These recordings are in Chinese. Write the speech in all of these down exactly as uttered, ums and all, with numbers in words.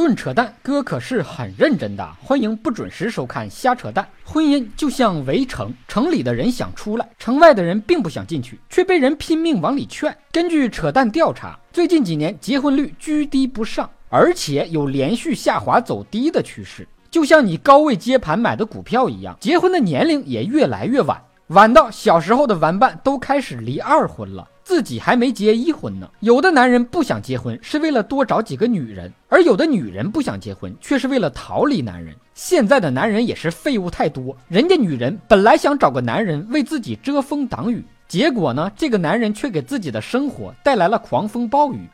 论扯淡，哥可是很认真的，欢迎不准时收看瞎扯淡。婚姻就像围城，城里的人想出来，城外的人并不想进去，却被人拼命往里劝。根据扯淡调查，最近几年结婚率居低不上，而且有连续下滑走低的趋势。就像你高位接盘买的股票一样，结婚的年龄也越来越晚，晚到小时候的玩伴都开始离二婚了，自己还没结一婚呢。有的男人不想结婚是为了多找几个女人，而有的女人不想结婚却是为了逃离男人。现在的男人也是废物太多，人家女人本来想找个男人为自己遮风挡雨，结果呢，这个男人却给自己的生活带来了狂风暴雨。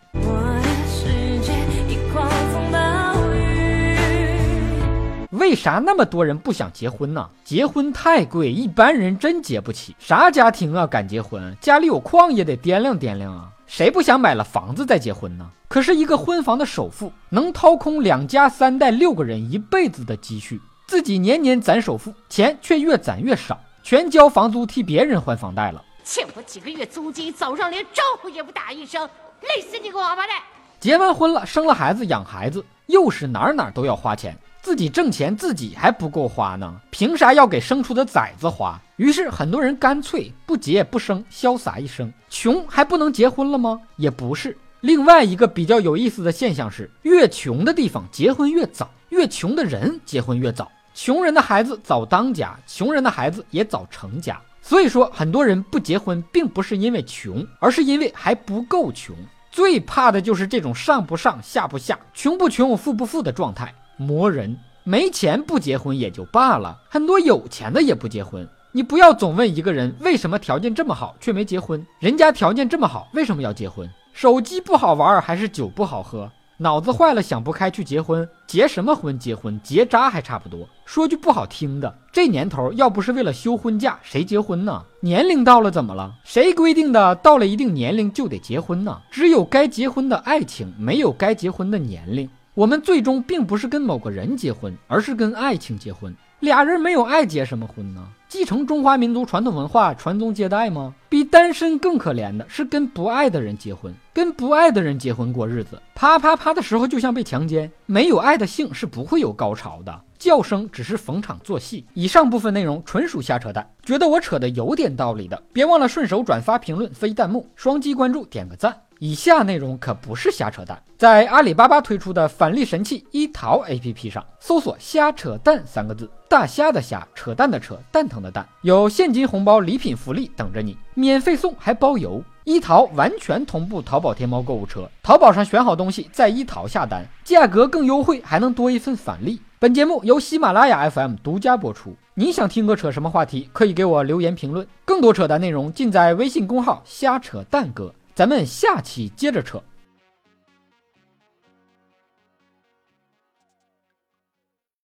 为啥那么多人不想结婚呢？结婚太贵，一般人真结不起。啥家庭啊敢结婚？家里有矿也得掂量掂量啊。谁不想买了房子再结婚呢？可是一个婚房的首付能掏空两家三代六个人一辈子的积蓄，自己年年攒首付，钱却越攒越少，全交房租替别人还房贷了。 欠我几个月租金，早上连招呼也不打一声，累死你个王八蛋！ 结完婚了，生了孩子养孩子，又是哪哪都要花钱，自己挣钱自己还不够花呢，凭啥要给生出的崽子花？于是很多人干脆不结不生，潇洒一生。穷还不能结婚了吗？也不是。另外一个比较有意思的现象是，越穷的地方结婚越早，越穷的人结婚越早。穷人的孩子早当家，穷人的孩子也早成家。所以说很多人不结婚并不是因为穷，而是因为还不够穷。最怕的就是这种上不上下不下，穷不穷富不富的状态，磨人。没钱不结婚也就罢了，很多有钱的也不结婚。你不要总问一个人为什么条件这么好却没结婚，人家条件这么好为什么要结婚？手机不好玩还是酒不好喝？脑子坏了想不开去结婚，结什么婚？结婚结扎还差不多。说句不好听的，这年头要不是为了休婚假，谁结婚呢？年龄到了怎么了？谁规定的到了一定年龄就得结婚呢？只有该结婚的爱情，没有该结婚的年龄。我们最终并不是跟某个人结婚，而是跟爱情结婚。俩人没有爱结什么婚呢？继承中华民族传统文化，传宗接代吗？比单身更可怜的是跟不爱的人结婚，跟不爱的人结婚过日子，啪啪啪的时候就像被强奸。没有爱的性是不会有高潮的，叫声只是逢场作戏。以上部分内容纯属瞎扯淡，觉得我扯的有点道理的，别忘了顺手转发、评论、飞弹幕、双击关注、点个赞。以下内容可不是瞎扯淡，在阿里巴巴推出的返利神器一淘 A P P 上搜索瞎扯淡三个字，大虾的虾，扯淡的扯，蛋疼的蛋，有现金红包礼品福利等着你，免费送还包邮。一淘完全同步淘宝天猫购物车，淘宝上选好东西在一淘下单，价格更优惠，还能多一份返利。本节目由喜马拉雅 F M 独家播出。你想听个扯什么话题，可以给我留言评论，更多扯淡内容尽在微信公号瞎扯淡哥。咱们下期接着扯。